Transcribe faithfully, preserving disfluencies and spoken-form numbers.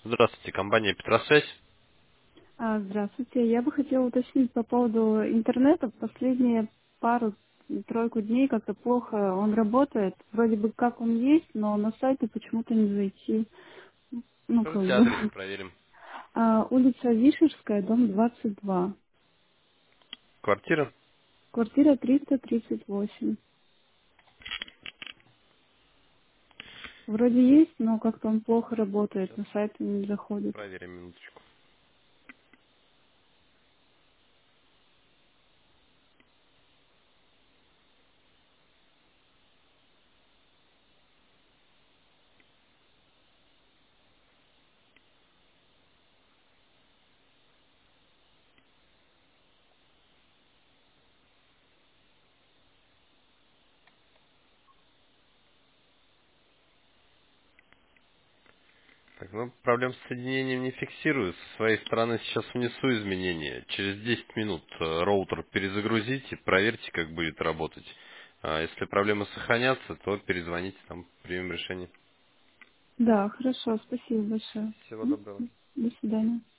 Здравствуйте, компания Петросвязь. А, Здравствуйте. Я бы хотела уточнить по поводу интернета. Последние пару-тройку дней как-то плохо он работает. Вроде бы как он есть, но на сайте почему-то не зайти. Ну, как Скажите бы. адрес, проверим. А, улица Вишерская, дом двадцать два. Квартира. Квартира триста тридцать восемь. Вроде есть, но как-то он плохо работает. Сейчас На сайт не заходит. проверим минуточку. Так, ну, проблем с соединением не фиксирую. Со своей стороны сейчас внесу изменения. Через десять минут э, роутер перезагрузите, проверьте, как будет работать. А если проблемы сохранятся, то перезвоните, там примем решение. Да, хорошо. Спасибо большое. Всего М, доброго. До свидания.